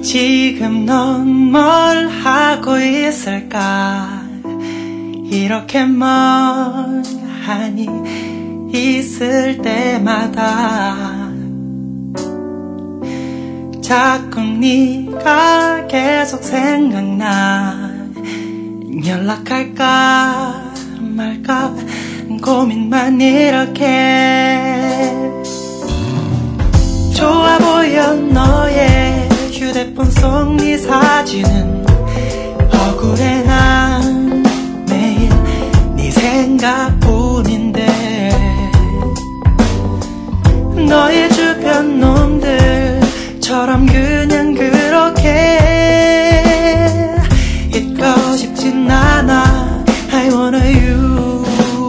지금 넌 뭘 하고 있을까? 이렇게 멍하니 있을 때마다 자꾸 네가 계속 생각나. 연락할까 말까 고민만 이렇게. 좋아 보여 너의 휴대폰 속 네 사진은 억울해. 난 매일 네 생각뿐인데 너의 주변 놈들처럼 그냥 그렇게 잊고 싶진 않아. I wanna you.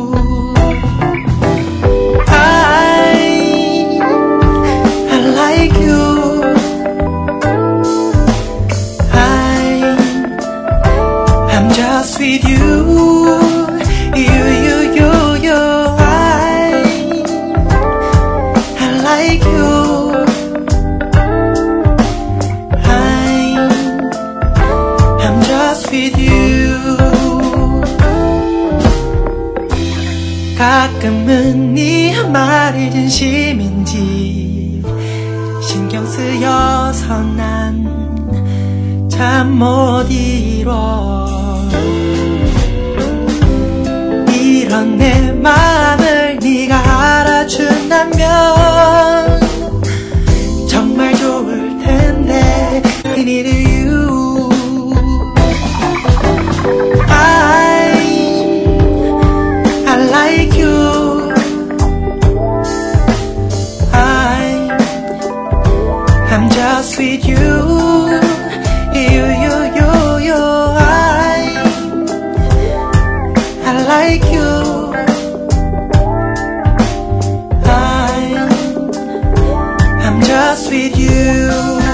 I like you. I'm just with you. You. I like you. I'm just with you. 가끔은 네 말이 진심인지 신경 쓰여서 난 잠 못 이뤄. 이런 내 마음을 네가 알아준다면 정말 좋을 텐데. I need you. I like you. I'm just with you. I like you. I'm just with you.